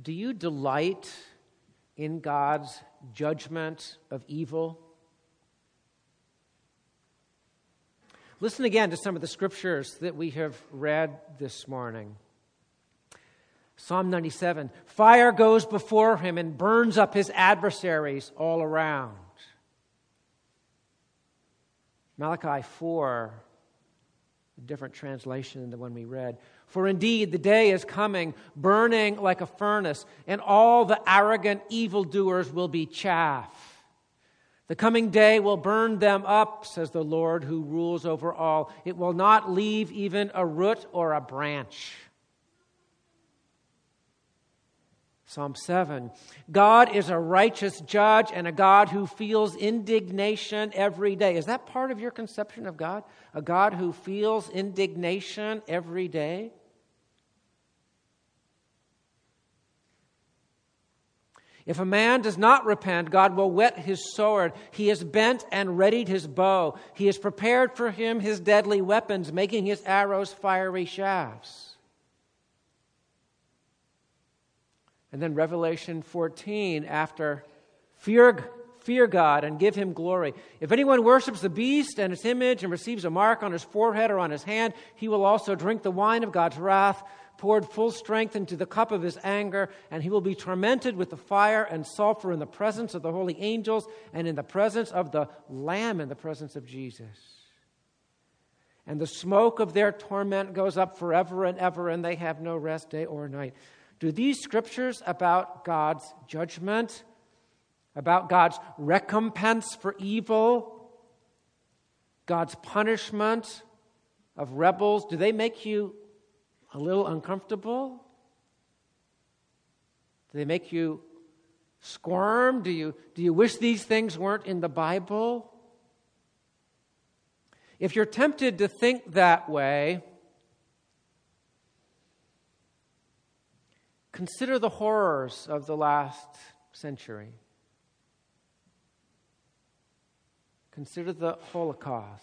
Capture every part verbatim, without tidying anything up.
Do you delight in God's judgment of evil? Listen again to some of the scriptures that we have read this morning. Psalm ninety-seven, fire goes before him and burns up his adversaries all around. Malachi four, a different translation than the one we read. For indeed, the day is coming, burning like a furnace, and all the arrogant evildoers will be chaff. The coming day will burn them up, says the Lord who rules over all. It will not leave even a root or a branch. Psalm seven, God is a righteous judge and a God who feels indignation every day. Is that part of your conception of God? A God who feels indignation every day? If a man does not repent, God will whet his sword. He has bent and readied his bow. He has prepared for him his deadly weapons, making his arrows fiery shafts. And then Revelation fourteen, after fear, fear God and give him glory. If anyone worships the beast and its image and receives a mark on his forehead or on his hand, he will also drink the wine of God's wrath, poured full strength into the cup of his anger, and he will be tormented with the fire and sulfur in the presence of the holy angels and in the presence of the Lamb, in the presence of Jesus. And the smoke of their torment goes up forever and ever, and they have no rest day or night. Do these scriptures about God's judgment, about God's recompense for evil, God's punishment of rebels, do they make you a little uncomfortable? Do they make you squirm? Do you, do you wish these things weren't in the Bible? If you're tempted to think that way, consider the horrors of the last century. Consider the Holocaust.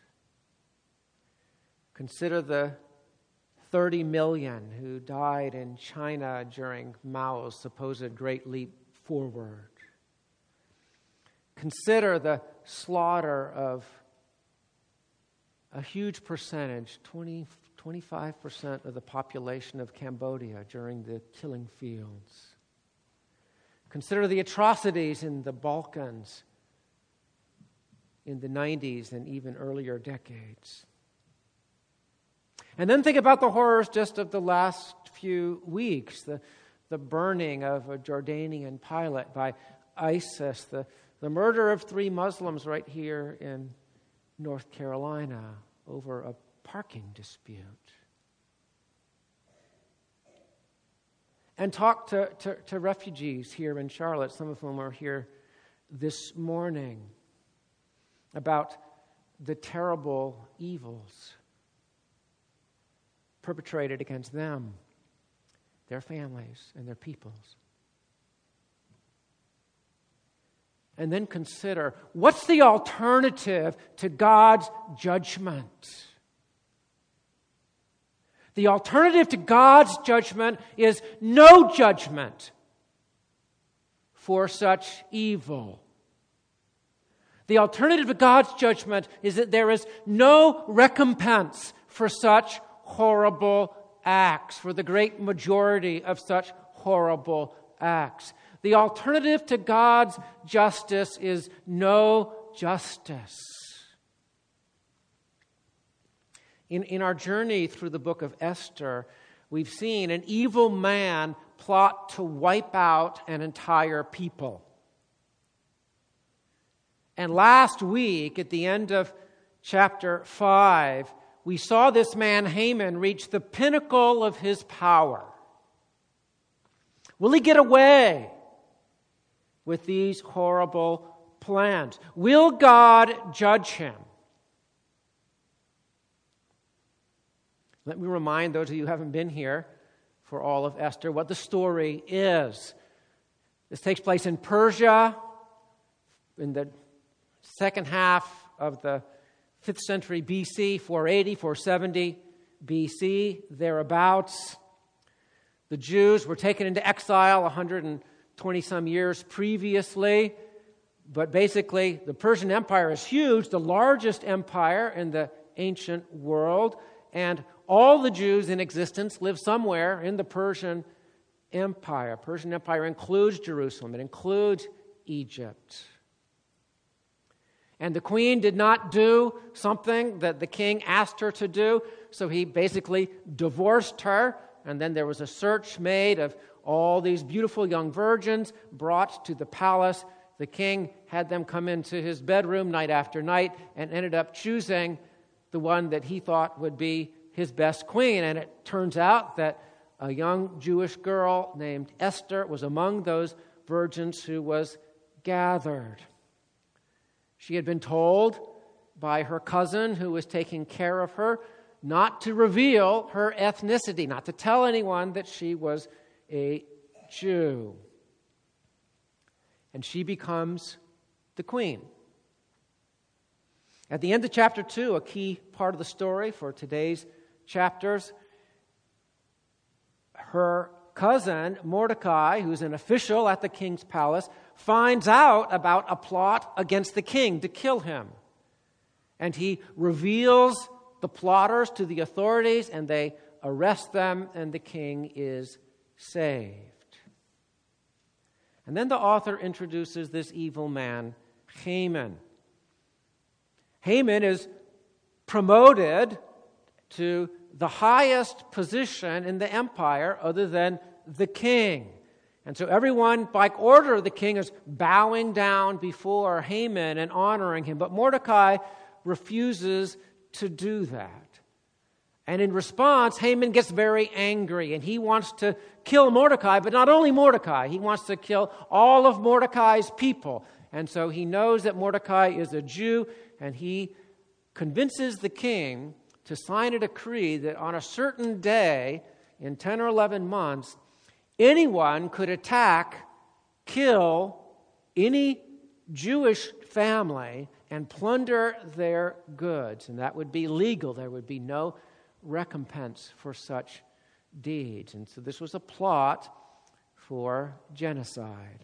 Consider the thirty million who died in China during Mao's supposed Great Leap Forward. Consider the slaughter of a huge percentage, twenty, twenty-five percent of the population of Cambodia during the killing fields. Consider the atrocities in the Balkans in the nineties and even earlier decades. And then think about the horrors just of the last few weeks, the, the burning of a Jordanian pilot by ISIS, the, the murder of three Muslims right here in North Carolina over a parking dispute. And talk to, to, to refugees here in Charlotte, some of whom are here this morning, about the terrible evils perpetrated against them, their families, and their peoples. And then consider, what's the alternative to God's judgment? The alternative to God's judgment is no judgment for such evil. The alternative to God's judgment is that there is no recompense for such horrible acts, for the great majority of such horrible acts. The alternative to God's justice is no justice. In, in our journey through the book of Esther, we've seen an evil man plot to wipe out an entire people. And last week, at the end of chapter five, we saw this man Haman reach the pinnacle of his power. Will he get away with these horrible plans? Will God judge him? Let me remind those of you who haven't been here for all of Esther what the story is. This takes place in Persia in the second half of the fifth century B C, four eighty, four seventy B C, thereabouts. The Jews were taken into exile one hundred twenty some years previously. But basically, the Persian Empire is huge, the largest empire in the ancient world. And all the Jews in existence live somewhere in the Persian Empire. Persian Empire includes Jerusalem. It includes Egypt. And the queen did not do something that the king asked her to do, so he basically divorced her, and then there was a search made of all these beautiful young virgins brought to the palace. The king had them come into his bedroom night after night and ended up choosing the one that he thought would be his best queen. And it turns out that a young Jewish girl named Esther was among those virgins who was gathered. She had been told by her cousin who was taking care of her not to reveal her ethnicity, not to tell anyone that she was a Jew. And she becomes the queen. At the end of chapter two, a key part of the story for today's chapters, her cousin, Mordecai, who's an official at the king's palace, finds out about a plot against the king to kill him. And he reveals the plotters to the authorities, and they arrest them, and the king is saved. And then the author introduces this evil man, Haman. Haman is promoted to the highest position in the empire other than the king. And so everyone, by order of the king, is bowing down before Haman and honoring him. But Mordecai refuses to do that. And in response, Haman gets very angry, and he wants to kill Mordecai, but not only Mordecai, he wants to kill all of Mordecai's people. And so he knows that Mordecai is a Jew, and he convinces the king to sign a decree that on a certain day, in ten or eleven months, anyone could attack, kill any Jewish family and plunder their goods. And that would be legal. There would be no recompense for such deeds. And so this was a plot for genocide.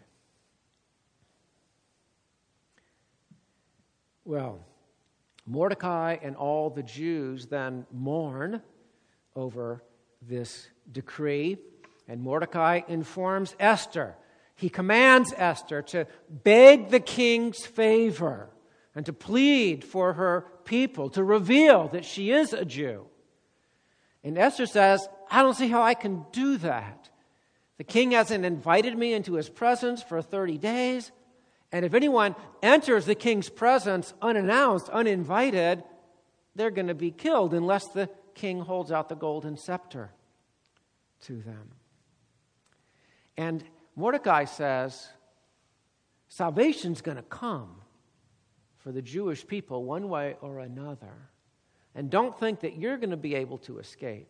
Well, Mordecai and all the Jews then mourn over this decree, and Mordecai informs Esther. He commands Esther to beg the king's favor and to plead for her people, to reveal that she is a Jew. And Esther says, I don't see how I can do that. The king hasn't invited me into his presence for thirty days. And if anyone enters the king's presence unannounced, uninvited, they're going to be killed unless the king holds out the golden scepter to them. And Mordecai says, salvation's going to come for the Jewish people one way or another. And don't think that you're going to be able to escape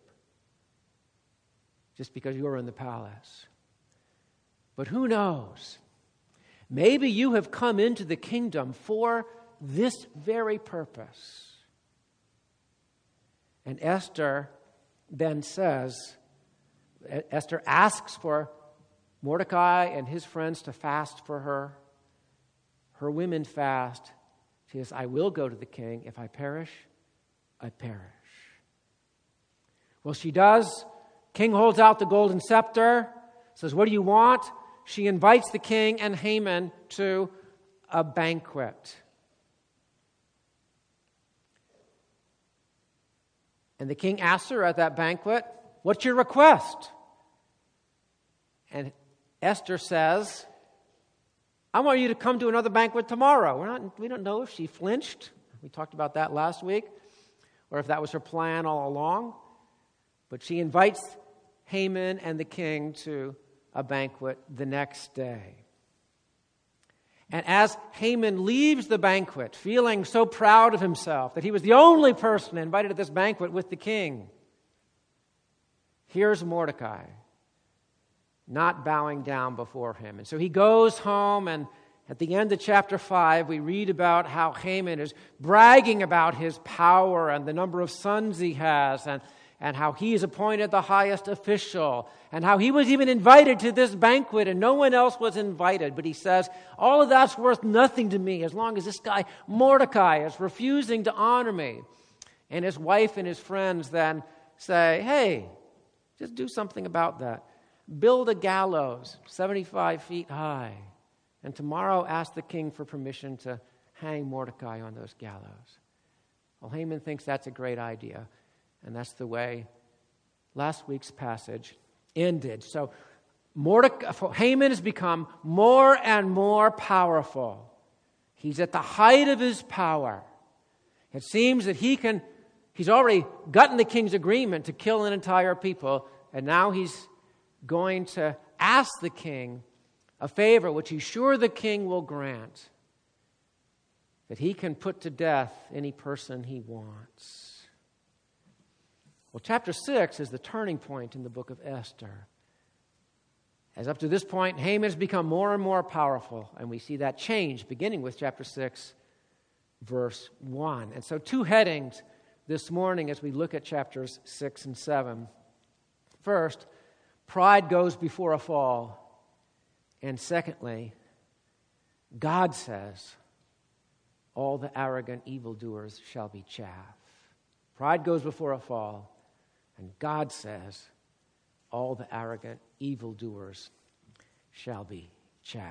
just because you're in the palace. But who knows? Maybe you have come into the kingdom for this very purpose. And Esther then says, Esther asks for Mordecai and his friends to fast for her. Her women fast. She says, I will go to the king. If I perish, I perish. Well, she does. King holds out the golden scepter, says, what do you want? She invites the king and Haman to a banquet. And the king asks her at that banquet, what's your request? And Esther says, I want you to come to another banquet tomorrow. We're not, we don't know if she flinched. We talked about that last week. Or if that was her plan all along. But she invites Haman and the king to a banquet the next day. And as Haman leaves the banquet, feeling so proud of himself that he was the only person invited to this banquet with the king, here's Mordecai not bowing down before him. And so he goes home, and at the end of chapter five, we read about how Haman is bragging about his power and the number of sons he has. And, and how he is appointed the highest official, and how he was even invited to this banquet and no one else was invited. But he says, all of that's worth nothing to me as long as this guy Mordecai is refusing to honor me. And his wife and his friends then say, hey, just do something about that. Build a gallows seventy-five feet high, and tomorrow ask the king for permission to hang Mordecai on those gallows. Well, Haman thinks that's a great idea, and that's the way last week's passage ended. So Mordecai, Haman has become more and more powerful. He's at the height of his power. It seems that he can, he's already gotten the king's agreement to kill an entire people, and now he's going to ask the king a favor which he's sure the king will grant, that he can put to death any person he wants. Well, chapter six is the turning point in the book of Esther. As up to this point, Haman has become more and more powerful, and we see that change beginning with chapter six, verse one. And so two headings this morning as we look at chapters six and seven. First, pride goes before a fall. And secondly, God says, all the arrogant evildoers shall be chaff. Pride goes before a fall, and God says, all the arrogant evildoers shall be chaff.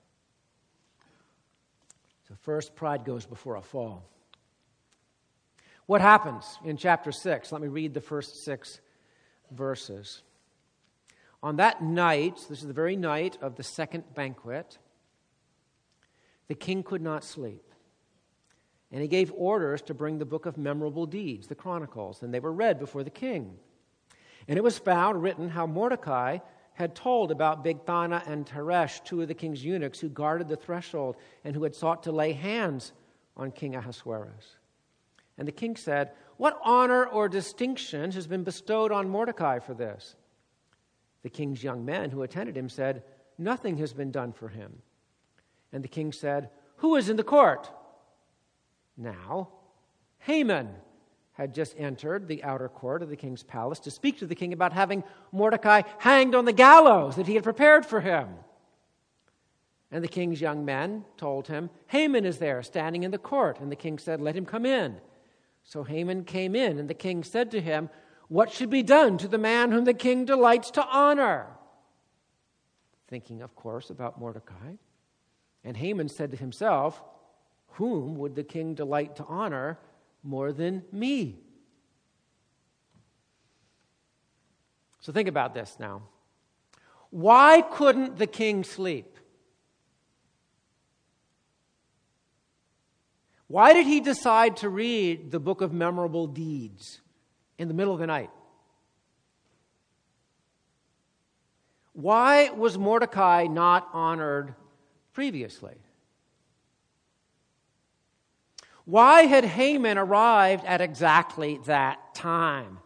So first, pride goes before a fall. What happens in chapter six? Let me read the first six verses. On that night, this is the very night of the second banquet, the king could not sleep. And he gave orders to bring the book of memorable deeds, the Chronicles, and they were read before the king. And it was found written how Mordecai had told about Bigthana and Teresh, two of the king's eunuchs who guarded the threshold and who had sought to lay hands on King Ahasuerus. And the king said, what honor or distinction has been bestowed on Mordecai for this? The king's young men who attended him said, nothing has been done for him. And the king said, who is in the court? Now, Haman had just entered the outer court of the king's palace to speak to the king about having Mordecai hanged on the gallows that he had prepared for him. And the king's young men told him, Haman is there, standing in the court. And the king said, let him come in. So Haman came in, and the king said to him, what should be done to the man whom the king delights to honor? Thinking, of course, about Mordecai. And Haman said to himself, whom would the king delight to honor more than me? So think about this now. Why couldn't the king sleep? Why did he decide to read the book of memorable deeds in the middle of the night? Why was Mordecai not honored previously? Why had Haman arrived at exactly that time,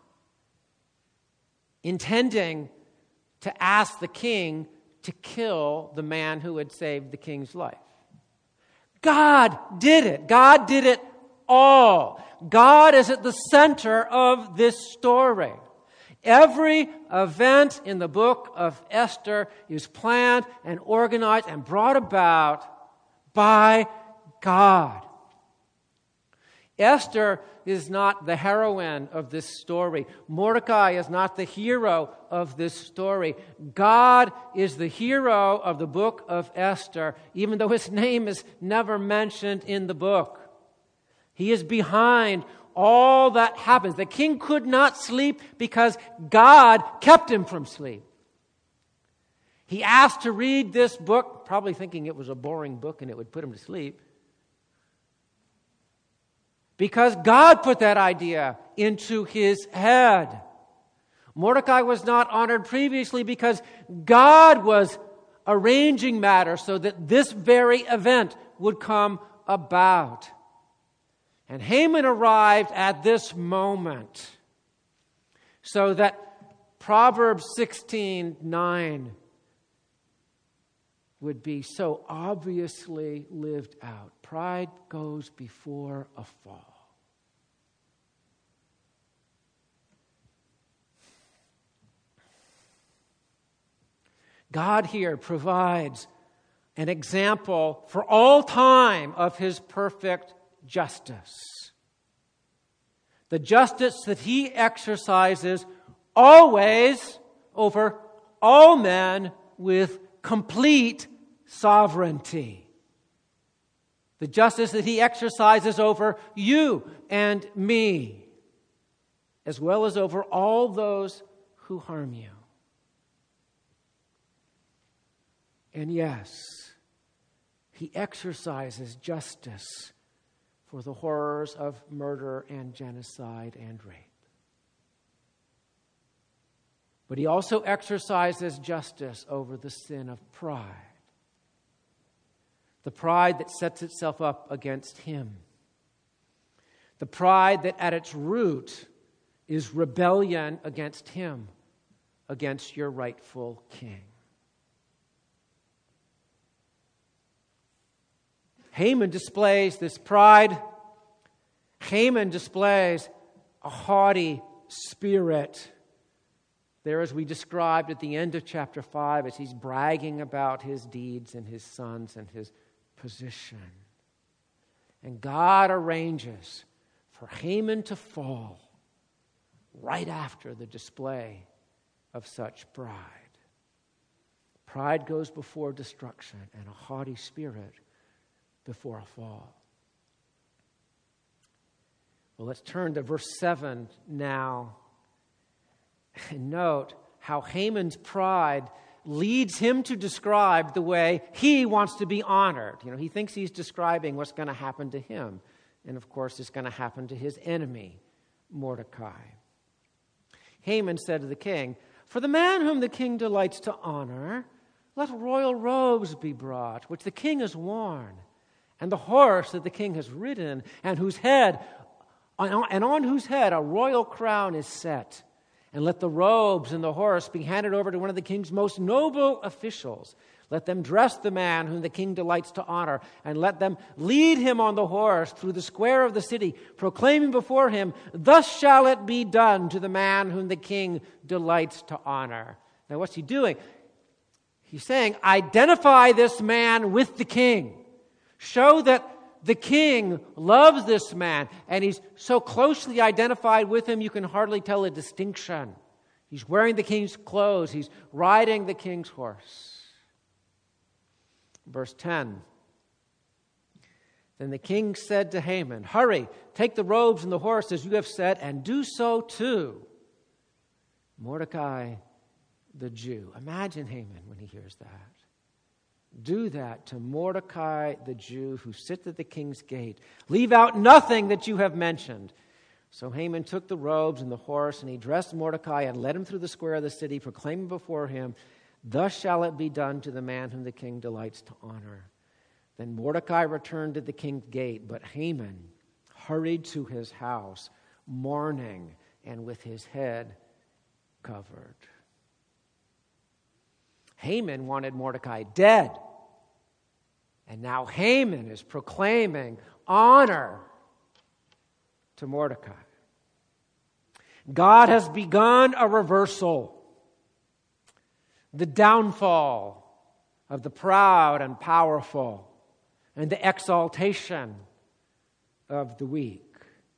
intending to ask the king to kill the man who had saved the king's life? God did it. God did it all. God is at the center of this story. Every event in the book of Esther is planned and organized and brought about by God. Esther is not the heroine of this story. Mordecai is not the hero of this story. God is the hero of the book of Esther, even though his name is never mentioned in the book. He is behind all that happens. The king could not sleep because God kept him from sleep. He asked to read this book, probably thinking it was a boring book and it would put him to sleep, because God put that idea into his head. Mordecai was not honored previously because God was arranging matters so that this very event would come about. And Haman arrived at this moment so that Proverbs sixteen nine would be so obviously lived out. Pride goes before a fall. God here provides an example for all time of his perfect justice. The justice that he exercises always over all men with complete sovereignty. The justice that he exercises over you and me, as well as over all those who harm you. And yes, he exercises justice for the horrors of murder and genocide and rape. But he also exercises justice over the sin of pride. The pride that sets itself up against him. The pride that at its root is rebellion against him, against your rightful king. Haman displays this pride. Haman displays a haughty spirit. There, as we described at the end of chapter five, as he's bragging about his deeds and his sons and his position. And God arranges for Haman to fall right after the display of such pride. Pride goes before destruction, and a haughty spirit before a fall. Well, let's turn to verse seven now and note how Haman's pride leads him to describe the way he wants to be honored. You know, he thinks he's describing what's going to happen to him. And of course, it's going to happen to his enemy, Mordecai. Haman said to the king, "For the man whom the king delights to honor, let royal robes be brought, which the king has worn, and the horse that the king has ridden, and whose head, and on whose head a royal crown is set. And let the robes and the horse be handed over to one of the king's most noble officials. Let them dress the man whom the king delights to honor, and let them lead him on the horse through the square of the city, proclaiming before him, 'Thus shall it be done to the man whom the king delights to honor.'" Now, what's he doing? He's saying, identify this man with the king. Show that the king loves this man, and he's so closely identified with him you can hardly tell a distinction. He's wearing the king's clothes. He's riding the king's horse. Verse ten. Then the king said to Haman, "Hurry, take the robes and the horse as you have said, and do so to Mordecai the Jew." Imagine Haman when he hears that. Do that to Mordecai the Jew who sits at the king's gate. Leave out nothing that you have mentioned. So Haman took the robes and the horse, and he dressed Mordecai and led him through the square of the city, proclaiming before him, "Thus shall it be done to the man whom the king delights to honor." Then Mordecai returned to the king's gate, but Haman hurried to his house, mourning and with his head covered. Haman wanted Mordecai dead. And now Haman is proclaiming honor to Mordecai. God has begun a reversal. The downfall of the proud and powerful, and the exaltation of the weak.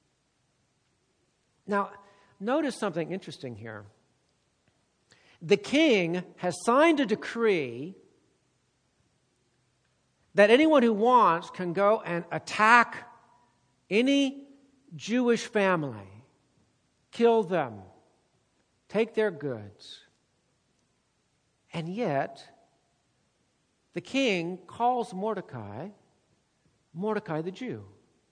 Now, notice something interesting here. The king has signed a decree that anyone who wants can go and attack any Jewish family, kill them, take their goods. And yet, the king calls Mordecai, Mordecai the Jew.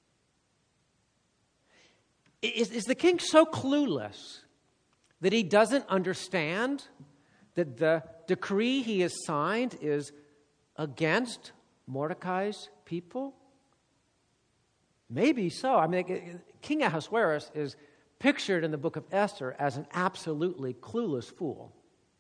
Is, is the king so clueless that he doesn't understand that the decree he has signed is against Mordecai's people? Maybe so. I mean, King Ahasuerus is pictured in the book of Esther as an absolutely clueless fool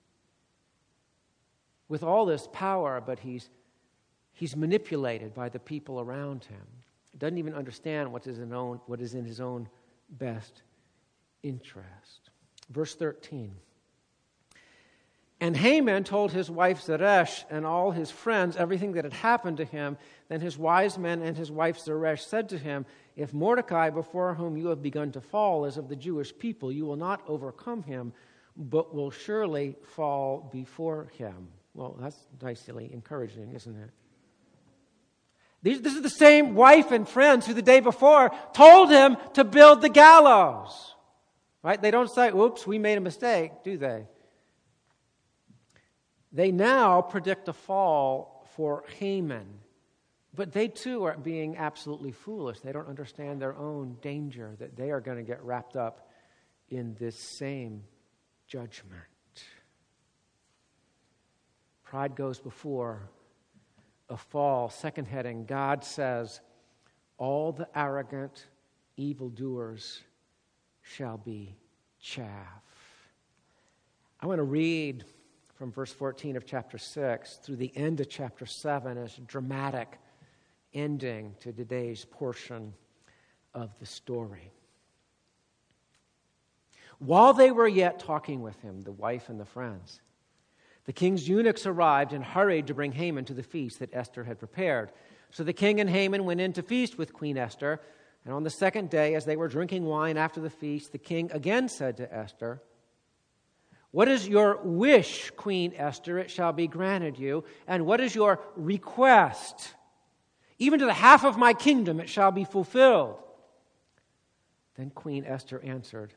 with all this power, but he's he's manipulated by the people around him. He doesn't even understand what is in own what is in his own best interest. Verse thirteen. And Haman told his wife Zeresh and all his friends everything that had happened to him. Then his wise men and his wife Zeresh said to him, "If Mordecai, before whom you have begun to fall, is of the Jewish people, you will not overcome him, but will surely fall before him." Well, that's nicely encouraging, isn't it? These, this is the same wife and friends who the day before told him to build the gallows. Right? They don't say, "Oops, we made a mistake," do they? They now predict a fall for Haman. But they too are being absolutely foolish. They don't understand their own danger, that they are going to get wrapped up in this same judgment. Pride goes before a fall. Second heading, God says, all the arrogant evildoers shall be chaff. I want to read from verse fourteen of chapter six through the end of chapter seven as a dramatic ending to today's portion of the story. While they were yet talking with him, the wife and the friends, the king's eunuchs arrived and hurried to bring Haman to the feast that Esther had prepared. So the king and Haman went in to feast with Queen Esther. And on the second day, as they were drinking wine after the feast, the king again said to Esther, "What is your wish, Queen Esther? It shall be granted you. And what is your request? Even to the half of my kingdom it shall be fulfilled." Then Queen Esther answered,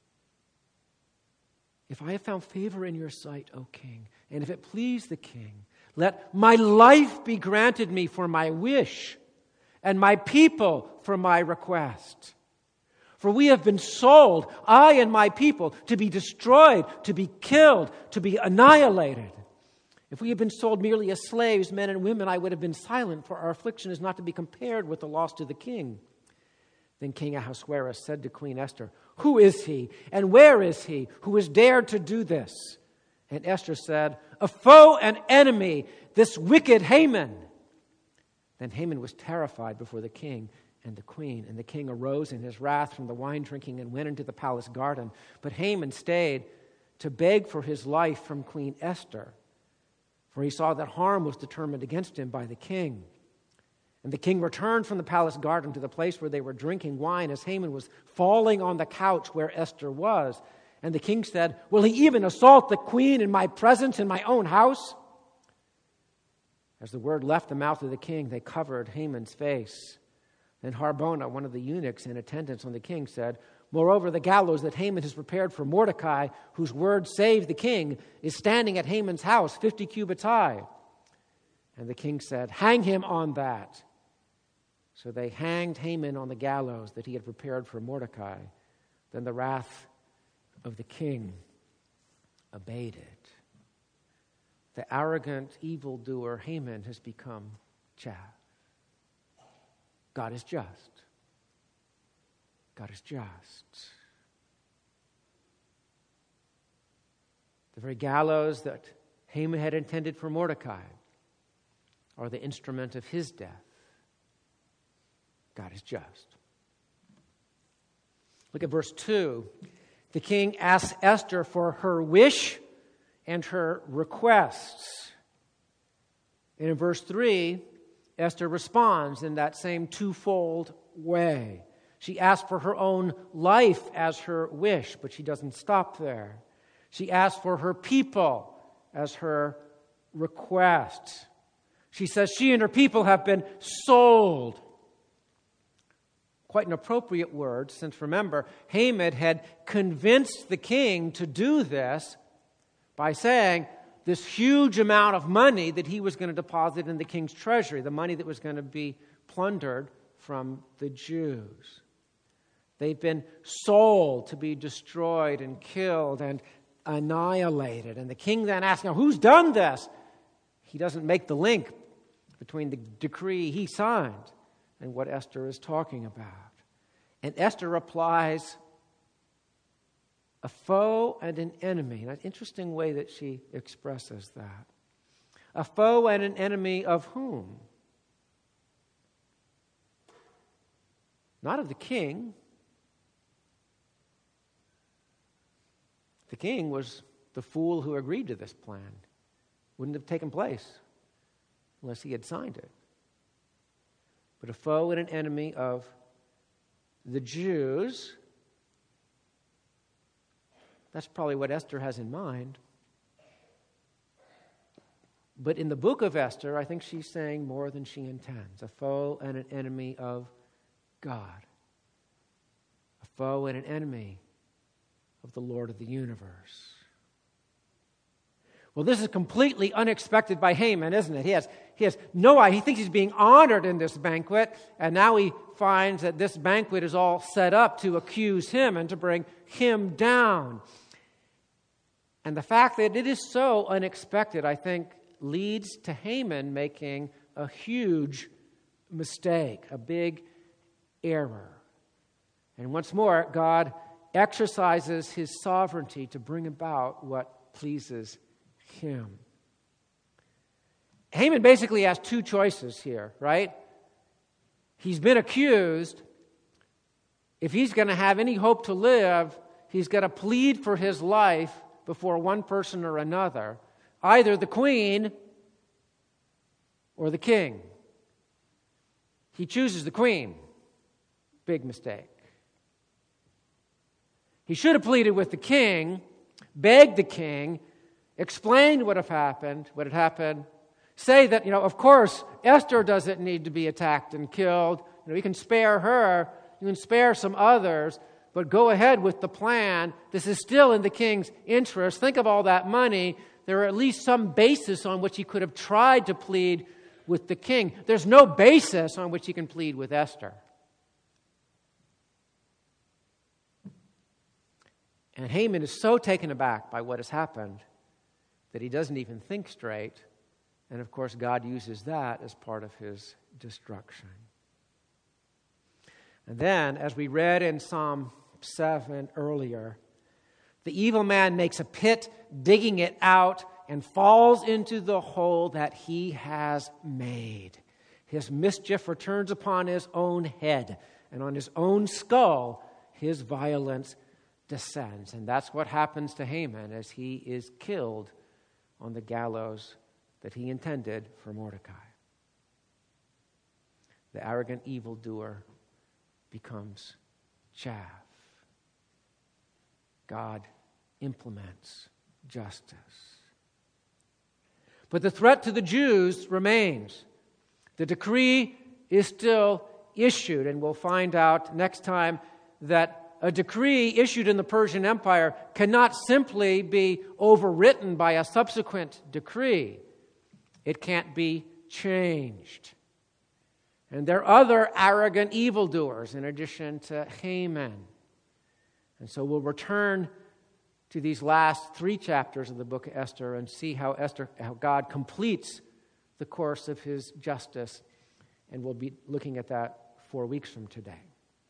"If I have found favor in your sight, O king, and if it please the king, let my life be granted me for my wish, and my people for my request. For we have been sold, I and my people, to be destroyed, to be killed, to be annihilated. If we had been sold merely as slaves, men and women, I would have been silent, for our affliction is not to be compared with the loss to the king." Then King Ahasuerus said to Queen Esther, "Who is he, and where is he, who has dared to do this?" And Esther said, "A foe and enemy, this wicked Haman." Then Haman was terrified before the king and the queen, and the king arose in his wrath from the wine drinking and went into the palace garden. But Haman stayed to beg for his life from Queen Esther, for he saw that harm was determined against him by the king. And the king returned from the palace garden to the place where they were drinking wine as Haman was falling on the couch where Esther was. And the king said, "Will he even assault the queen in my presence in my own house?" As the word left the mouth of the king, they covered Haman's face. Then Harbona, one of the eunuchs in attendance on the king, said, "Moreover, the gallows that Haman has prepared for Mordecai, whose word saved the king, is standing at Haman's house, fifty cubits high." And the king said, "Hang him on that." So they hanged Haman on the gallows that he had prepared for Mordecai. Then the wrath of the king abated. The arrogant evildoer Haman has become chaff. God is just. God is just. The very gallows that Haman had intended for Mordecai are the instrument of his death. God is just. Look at verse two. The king asks Esther for her wish and her requests. And in verse three, Esther responds in that same twofold way. She asks for her own life as her wish, but she doesn't stop there. She asks for her people as her request. She says she and her people have been sold. Quite an appropriate word, since remember, Haman had convinced the king to do this by saying this huge amount of money that he was going to deposit in the king's treasury, the money that was going to be plundered from the Jews. They've been sold to be destroyed and killed and annihilated. And the king then asks, "Now, who's done this?" He doesn't make the link between the decree he signed and what Esther is talking about. And Esther replies, "A foe and an enemy." An interesting way that she expresses that. A foe and an enemy of whom? Not of the king. The king was the fool who agreed to this plan. Wouldn't have taken place unless he had signed it. But a foe and an enemy of the Jews. That's probably what Esther has in mind. But in the book of Esther, I think she's saying more than she intends. A foe and an enemy of God. A foe and an enemy of the Lord of the universe. Well, this is completely unexpected by Haman, isn't it? He has, he has no idea. He thinks he's being honored in this banquet, and now he finds that this banquet is all set up to accuse him and to bring him down. And the fact that it is so unexpected, I think, leads to Haman making a huge mistake, a big error. And once more, God exercises his sovereignty to bring about what pleases him. Haman basically has two choices here, right? He's been accused. If he's going to have any hope to live, he's got to plead for his life before one person or another, either the queen or the king. He chooses the queen. Big mistake. He should have pleaded with the king, begged the king, explained what had happened, what had happened, say that, you know, of course, Esther doesn't need to be attacked and killed. You know, you can spare her, you can spare some others, but go ahead with the plan. This is still in the king's interest. Think of all that money. There are at least some basis on which he could have tried to plead with the king. There's no basis on which he can plead with Esther. And Haman is so taken aback by what has happened that he doesn't even think straight. And of course, God uses that as part of his destruction. And then, as we read in Psalm seven earlier, the evil man makes a pit, digging it out, and falls into the hole that he has made. His mischief returns upon his own head, and on his own skull his violence descends. And that's what happens to Haman as he is killed on the gallows that he intended for Mordecai. The arrogant evildoer becomes chaff. God implements justice. But the threat to the Jews remains. The decree is still issued, and we'll find out next time that a decree issued in the Persian Empire cannot simply be overwritten by a subsequent decree. It can't be changed. And there are other arrogant evildoers in addition to Haman. And so we'll return to these last three chapters of the book of Esther and see how Esther, how God completes the course of his justice. And we'll be looking at that four weeks from today.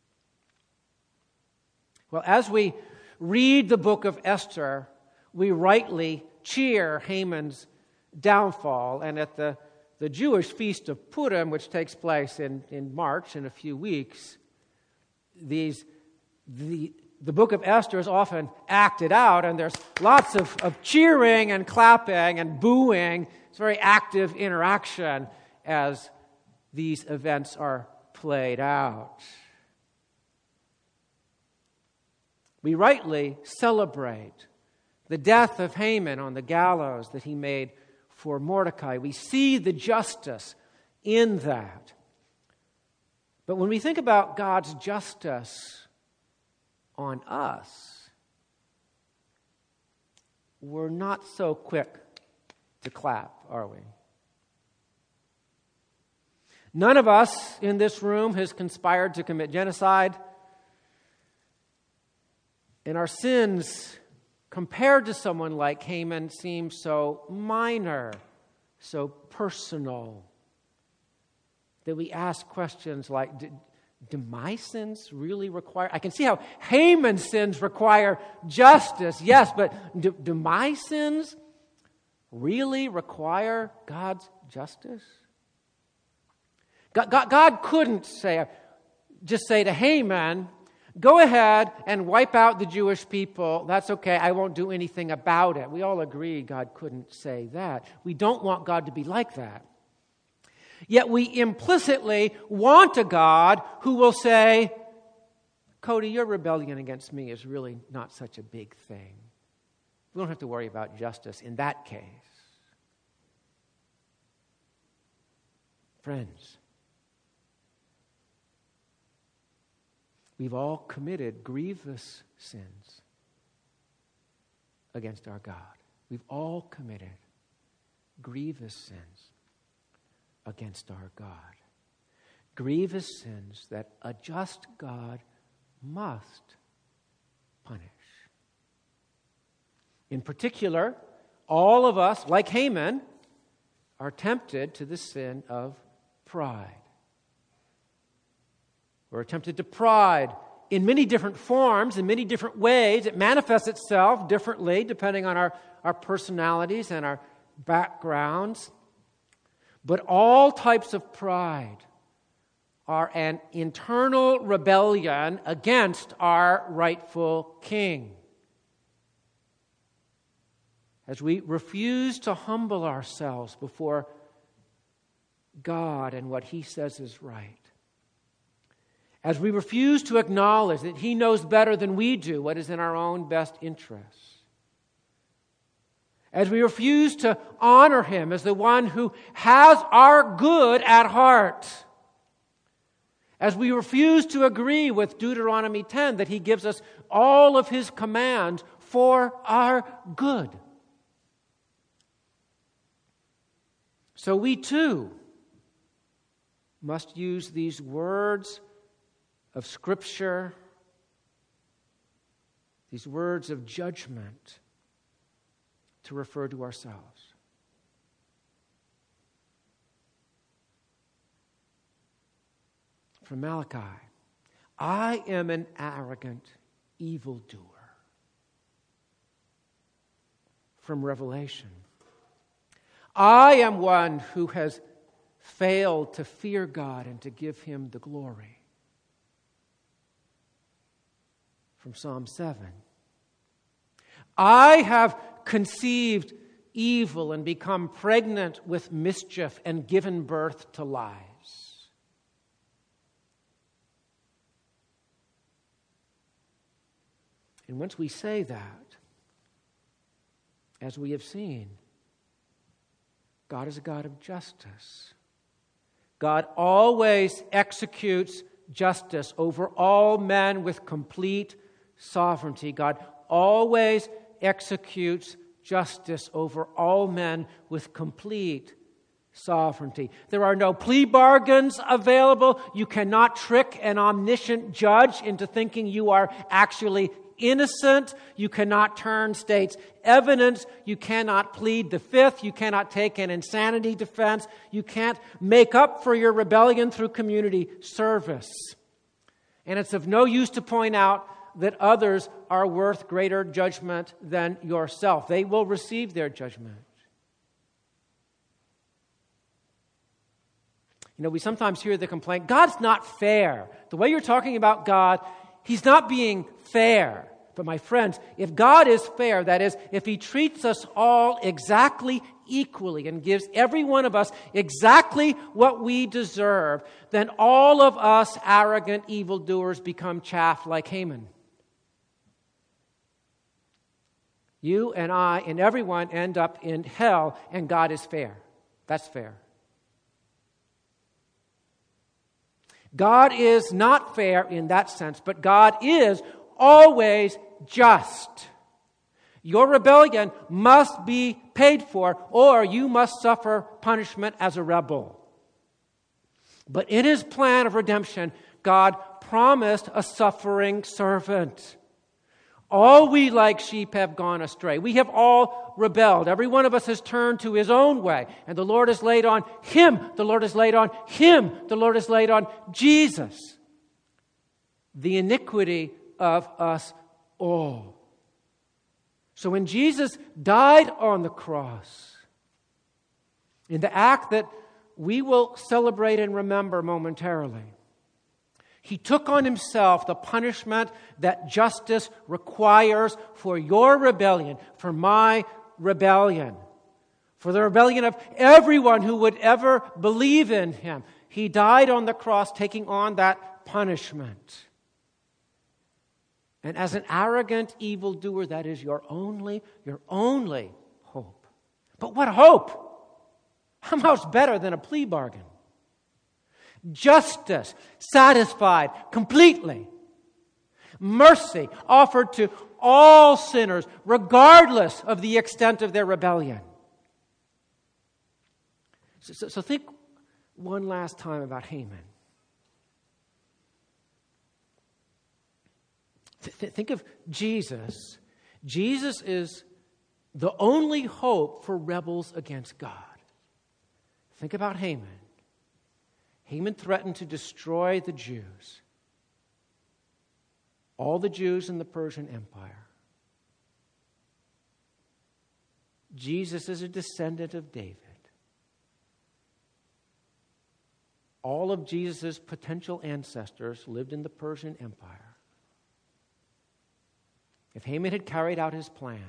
Well, as we read the book of Esther, we rightly cheer Haman's downfall. And at the, the Jewish feast of Purim, which takes place in, in March, in a few weeks, these the the book of Esther is often acted out, and there's lots of, of cheering and clapping and booing. It's very active interaction as these events are played out. We rightly celebrate the death of Haman on the gallows that he made for Mordecai. We see the justice in that. But when we think about God's justice on us, we're not so quick to clap, are we? None of us in this room has conspired to commit genocide. And our sins, compared to someone like Haman, seem so minor, so personal, that we ask questions like, do, do my sins really require... I can see how Haman's sins require justice, yes, but do, do my sins really require God's justice? God, God, God couldn't say, just say to Haman, Go ahead and wipe out the Jewish people. That's okay. I won't do anything about it. We all agree God couldn't say that. We don't want God to be like that. Yet we implicitly want a God who will say, Cody, your rebellion against me is really not such a big thing. We don't have to worry about justice in that case. Friends, we've all committed grievous sins against our God. We've all committed grievous sins against our God. Grievous sins that a just God must punish. In particular, all of us, like Haman, are tempted to the sin of pride. We're tempted to pride in many different forms, in many different ways. It manifests itself differently depending on our, our personalities and our backgrounds. But all types of pride are an internal rebellion against our rightful king. As we refuse to humble ourselves before God and what He says is right. As we refuse to acknowledge that He knows better than we do what is in our own best interests. As we refuse to honor Him as the one who has our good at heart. As we refuse to agree with Deuteronomy ten that He gives us all of His commands for our good. So we too must use these words of Scripture, these words of judgment, to refer to ourselves. From Malachi, I am an arrogant evildoer. From Revelation, I am one who has failed to fear God and to give Him the glory. From Psalm seven, I have conceived evil and become pregnant with mischief and given birth to lies. And once we say that, as we have seen, God is a God of justice. God always executes justice over all men with complete sovereignty. God always executes justice over all men with complete sovereignty. There are no plea bargains available. You cannot trick an omniscient judge into thinking you are actually innocent. You cannot turn state's evidence. You cannot plead the fifth. You cannot take an insanity defense. You can't make up for your rebellion through community service. And it's of no use to point out that others are worth greater judgment than yourself. They will receive their judgment. You know, we sometimes hear the complaint, God's not fair. The way you're talking about God, He's not being fair. But my friends, if God is fair, that is, if He treats us all exactly equally and gives every one of us exactly what we deserve, then all of us arrogant evildoers become chaff like Haman. You and I and everyone end up in hell, and God is fair. That's fair. God is not fair in that sense, but God is always just. Your rebellion must be paid for, or you must suffer punishment as a rebel. But in His plan of redemption, God promised a suffering servant. All we like sheep have gone astray. We have all rebelled. Every one of us has turned to his own way. And the Lord has laid on Him. The Lord has laid on Him. The Lord has laid on Jesus the iniquity of us all. So when Jesus died on the cross, in the act that we will celebrate and remember momentarily, He took on himself the punishment that justice requires for your rebellion, for my rebellion, for the rebellion of everyone who would ever believe in him. He died on the cross, taking on that punishment. And as an arrogant evildoer, that is your only, your only hope. But what hope? How much better than a plea bargain? Justice satisfied completely. Mercy offered to all sinners, regardless of the extent of their rebellion. So, so, so think one last time about Haman. Th- think of Jesus. Jesus is the only hope for rebels against God. Think about Haman. Haman threatened to destroy the Jews, all the Jews in the Persian Empire. Jesus is a descendant of David. All of Jesus' potential ancestors lived in the Persian Empire. If Haman had carried out his plan,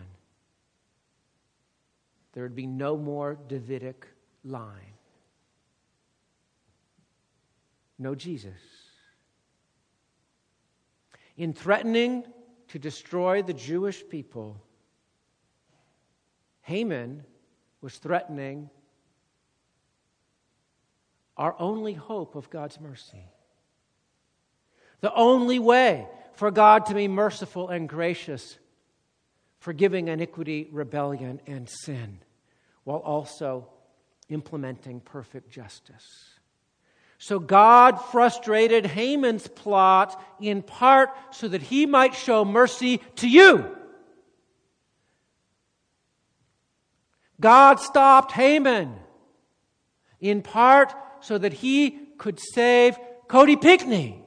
there would be no more Davidic line. No Jesus. In threatening to destroy the Jewish people, Haman was threatening our only hope of God's mercy. The only way for God to be merciful and gracious, forgiving iniquity, rebellion, and sin, while also implementing perfect justice. So God frustrated Haman's plot in part so that he might show mercy to you. God stopped Haman in part so that he could save Cody Pinckney.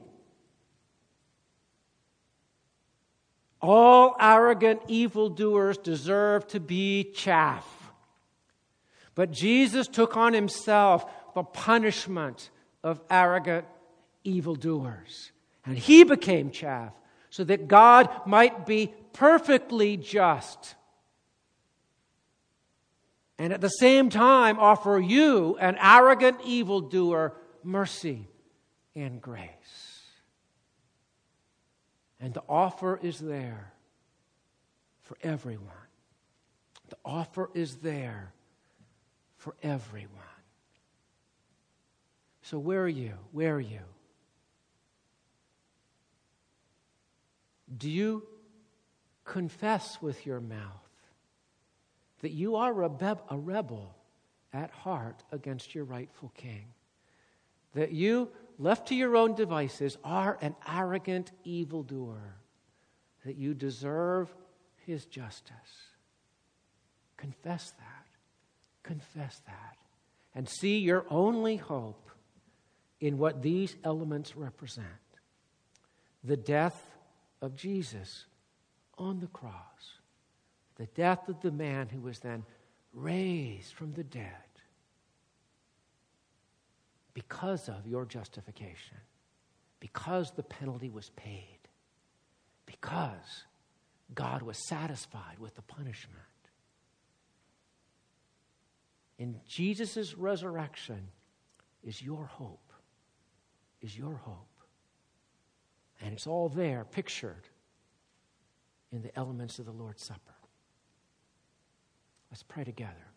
All arrogant evildoers deserve to be chaff. But Jesus took on himself the punishment of arrogant evildoers. And he became chaff so that God might be perfectly just and at the same time offer you, an arrogant evildoer, mercy and grace. And the offer is there for everyone. The offer is there for everyone. So where are you? Where are you? Do you confess with your mouth that you are a, rebe- a rebel at heart against your rightful king? That you, left to your own devices, are an arrogant evildoer? That you deserve his justice? Confess that. Confess that. And see your only hope in what these elements represent. The death of Jesus on the cross. The death of the man who was then raised from the dead because of your justification. Because the penalty was paid. Because God was satisfied with the punishment. In Jesus' resurrection is your hope. Is your hope. And it's all there, pictured in the elements of the Lord's Supper. Let's pray together.